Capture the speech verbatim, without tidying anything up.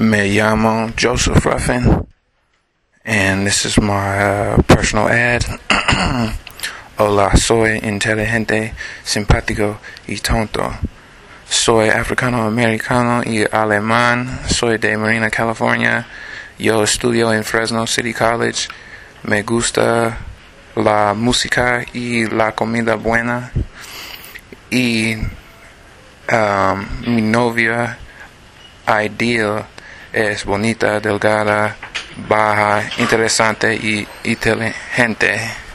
Me llamo Joseph Ruffin, and this is my uh, personal ad. Hola, soy inteligente, simpático y tonto. Soy africano-americano y alemán. Soy de Marina, California. Yo estudio en Fresno City College. Me gusta la música y la comida buena. Y um, mi novia ideal es bonita, delgada, baja, interesante y inteligente.